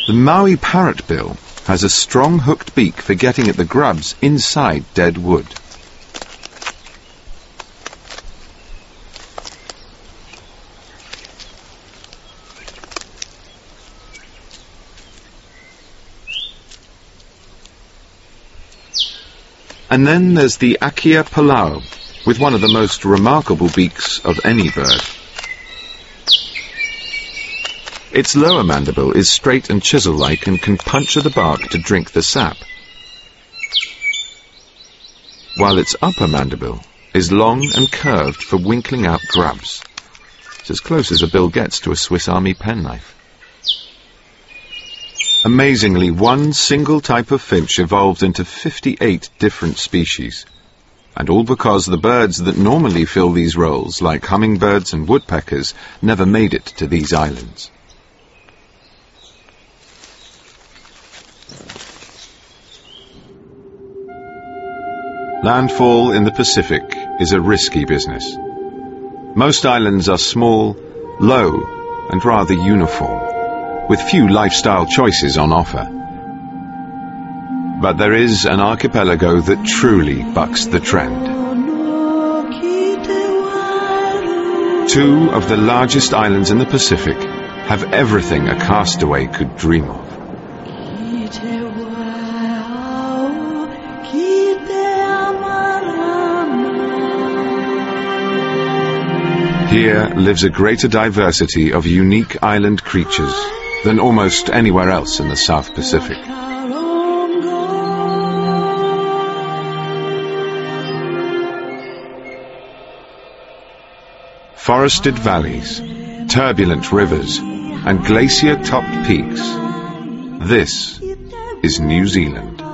The Maui parrotbill has a strong hooked beak for getting at the grubs inside dead wood. And then there's the Achea palau, with one of the most remarkable beaks of any bird. Its lower mandible is straight and chisel-like and can puncture the bark to drink the sap, while its upper mandible is long and curved for winkling out grubs. It's as close as a bill gets to a Swiss Army penknife. Amazingly, one single type of finch evolved into 58 different species, and all because the birds that normally fill these roles, like hummingbirds and woodpeckers, never made it to these islands. Landfall in the Pacific is a risky business. Most islands are small, low, and rather uniform, with few lifestyle choices on offer. But there is an archipelago that truly bucks the trend. Two of the largest islands in the Pacific have everything a castaway could dream of. Here lives a greater diversity of unique island creatures than almost anywhere else in the South Pacific. Forested valleys, turbulent rivers, and glacier-topped peaks. This is New Zealand.